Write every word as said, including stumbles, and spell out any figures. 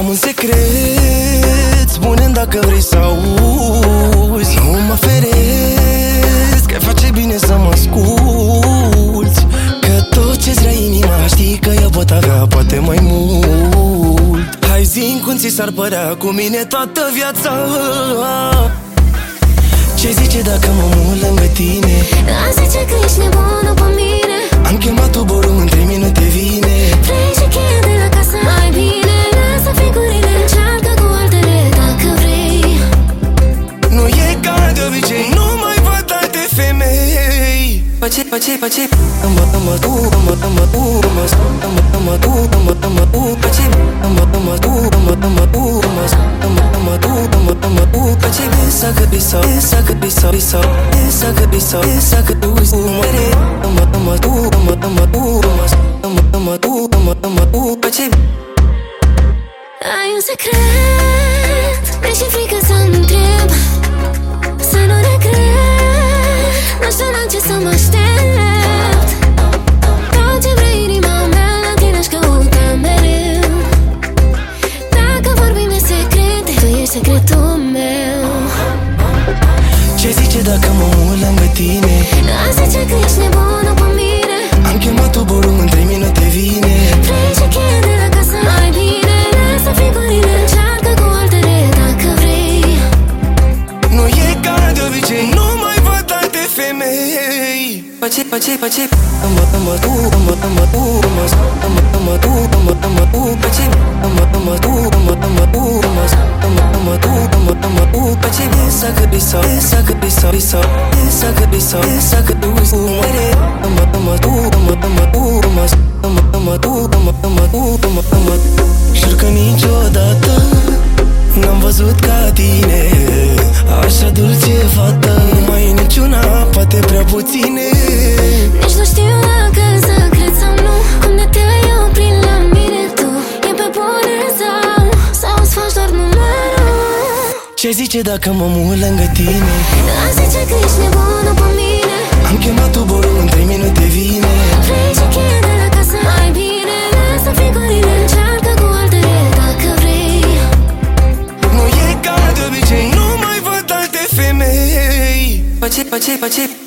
Am un secret, spune-mi dacă vrei să auzi. Nu mă feresc, că face bine să mă asculți. Că tot ce-ți vrea inima știi că eu pot avea poate mai mult. Hai zi-mi cum ți s-ar părea cu mine toată viața. Ce zice dacă mă mut lângă tine? Aș zice că ești nebună pe mine. Am chemat tuborul, în trei minute vine. Vrei și cheia de la casă? Mai bine lasă figurile, încearcă cu altele dacă vrei. Nu e ca de obicei, nu mai văd alte femei. Pace, pace, pace. Amba, amba, tu, amba, amba, tu, amba, amba, amba, tu, amba, amba, tu, pace. Amba, amba, tu, amba, amba, tu, amba, amba, amba, tu, amba, amba, tu, pace. Esa că bisa, esa că bisa, bisa, esa că bisa, esa că tu uzi umere. Amba, amba, tu, amba, amba, tu, amba, amba, amba, tu, amba, amba, tu, pace. Ai un secret, mi-e frică să întreb, să nu regret. Nu știu la ce să mă aștept. Tot ce vrei inima mea, la tine aș căuta mereu. Dacă vorbim de secrete, tu ești secretul meu. Ce zice dacă mă mut lângă tine? Aș zice că ești nebună pe mine. Am chemat tuborul, în trei minute vine. Vrei și cheia de la casă? Mai bine lasă figurile, încearcă cu altele dacă vrei. Nu e ca de obicei, nu mai văd alte femei. Pace, pace, pace. Amba, amba, tu, amba, amba, tu, amba, amba, amba, tu, amba, amba, tu, pace. Amba, amba, tu, amba, amba, tu, amba, amba, amba, tu, amba, amba, tu, pace. Esa că bisa, esa că bisa, bisa, esa că bisa, esa că tu uzi umere. Amba, amba, tu, amba, amba, tu, amba, amba, amba, tu, amba, amba, tu, amba, amba. Jur că niciodată n-am văzut ca tine, așa dulce fată. Nu mai e niciuna, poate prea puține. Nici nu știu dacă să cred sau nu. Cum de te-ai oprit la mine tu? E pe bune sau Sau îți faci doar numărul? Ce zice dacă mă mut lângă tine? Aș zice că ești nebună pe mine. Am chemat tuborul, în trei minute vine. Vrei și cheia de la casă? Mai bine lasă figurile, încearcă cu altele dacă vrei. Nu e ca de obicei, nu mai văd alte femei. Pace, pace, pace.